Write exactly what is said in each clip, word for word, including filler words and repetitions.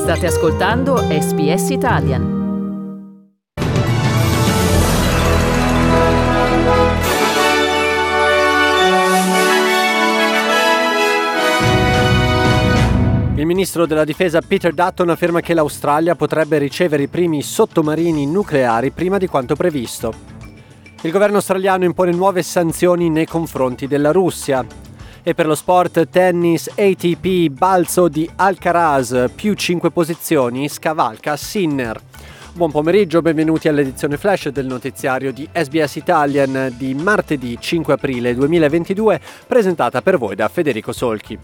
State ascoltando S B S Italian. Il ministro della difesa Peter Dutton afferma che l'Australia potrebbe ricevere i primi sottomarini nucleari prima di quanto previsto. Il governo australiano impone nuove sanzioni nei confronti della Russia. E per lo sport tennis A T P balzo di Alcaraz, più cinque posizioni, scavalca Sinner. Buon pomeriggio, benvenuti all'edizione flash del notiziario di S B S Italian di martedì cinque aprile duemilaventidue, presentata per voi da Federico Solchi.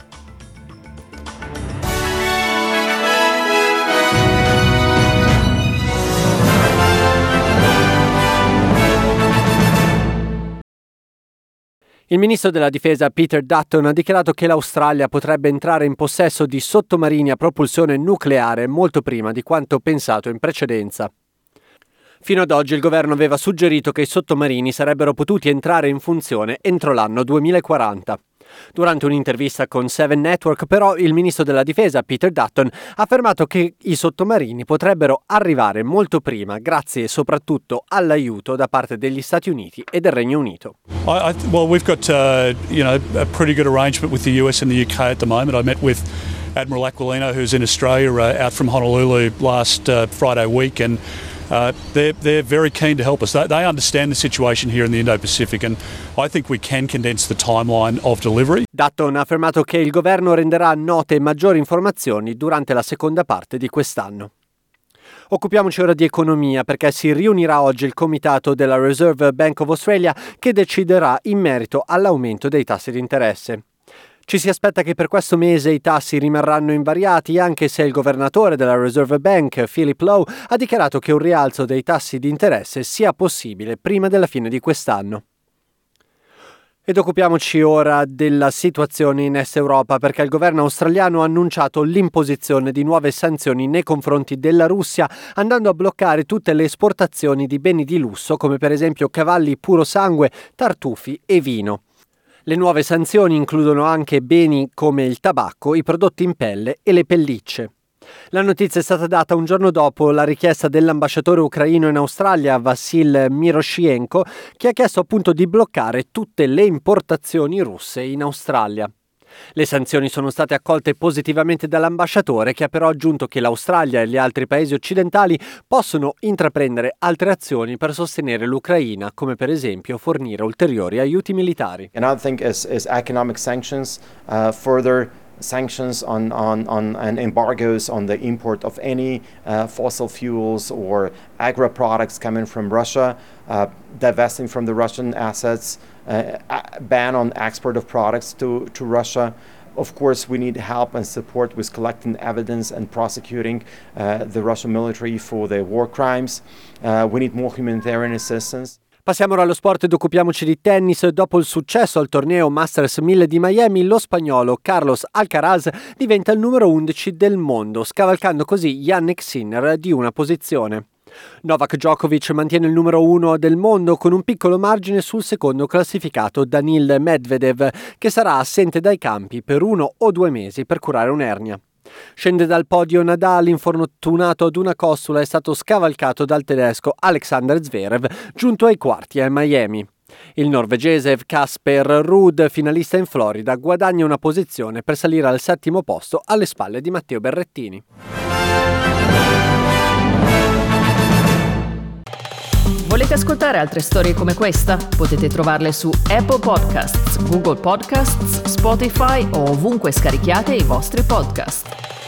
Il ministro della difesa Peter Dutton ha dichiarato che l'Australia potrebbe entrare in possesso di sottomarini a propulsione nucleare molto prima di quanto pensato in precedenza. Fino ad oggi il governo aveva suggerito che i sottomarini sarebbero potuti entrare in funzione entro l'anno duemilaquaranta. Durante un'intervista con Seven Network, però, il ministro della difesa Peter Dutton ha affermato che i sottomarini potrebbero arrivare molto prima, grazie soprattutto all'aiuto da parte degli Stati Uniti e del Regno Unito. I, I, well, we've got uh, you know a pretty good arrangement with the U S and the U K at the moment. I met with Admiral Aquilino, who's in Australia, uh, out from Honolulu last uh, Friday week, and Uh, they're, they're very keen to help us. They, they understand the situation here in the Indo-Pacific, and I think we can condense the timeline of delivery. Dutton ha affermato che il governo renderà note maggiori informazioni durante la seconda parte di quest'anno. Occupiamoci ora di economia, perché si riunirà oggi il comitato della Reserve Bank of Australia che deciderà in merito all'aumento dei tassi di interesse. Ci si aspetta che per questo mese i tassi rimarranno invariati, anche se il governatore della Reserve Bank, Philip Lowe, ha dichiarato che un rialzo dei tassi di interesse sia possibile prima della fine di quest'anno. Ed occupiamoci ora della situazione in Est Europa, perché il governo australiano ha annunciato l'imposizione di nuove sanzioni nei confronti della Russia, andando a bloccare tutte le esportazioni di beni di lusso, come per esempio cavalli puro sangue, tartufi e vino. Le nuove sanzioni includono anche beni come il tabacco, i prodotti in pelle e le pellicce. La notizia è stata data un giorno dopo la richiesta dell'ambasciatore ucraino in Australia, Vassil Miroshienko, che ha chiesto appunto di bloccare tutte le importazioni russe in Australia. Le sanzioni sono state accolte positivamente dall'ambasciatore, che ha però aggiunto che l'Australia e gli altri paesi occidentali possono intraprendere altre azioni per sostenere l'Ucraina, come per esempio fornire ulteriori aiuti militari. Another thing is, is economic sanctions, uh, further sanctions on, on, on and embargoes on the import of any uh, fossil fuels or agri products coming from Russia, uh, divesting from the Russian assets, uh, ban on export of products to, to Russia. Of course, we need help and support with collecting evidence and prosecuting uh, the Russian military for their war crimes. Uh, we need more humanitarian assistance. Passiamo ora allo sport ed occupiamoci di tennis. Dopo il successo al torneo Masters mille di Miami, lo spagnolo Carlos Alcaraz diventa il numero undici del mondo, scavalcando così Jannik Sinner di una posizione. Novak Djokovic mantiene il numero uno del mondo con un piccolo margine sul secondo classificato Daniil Medvedev, che sarà assente dai campi per uno o due mesi per curare un'ernia. Scende dal podio Nadal, infortunato ad una costola, è stato scavalcato dal tedesco Alexander Zverev, giunto ai quarti a Miami. Il norvegese Casper Ruud, finalista in Florida, guadagna una posizione per salire al settimo posto alle spalle di Matteo Berrettini. Volete ascoltare altre storie come questa? Potete trovarle su Apple Podcasts, Google Podcasts, Spotify o ovunque scarichiate i vostri podcast.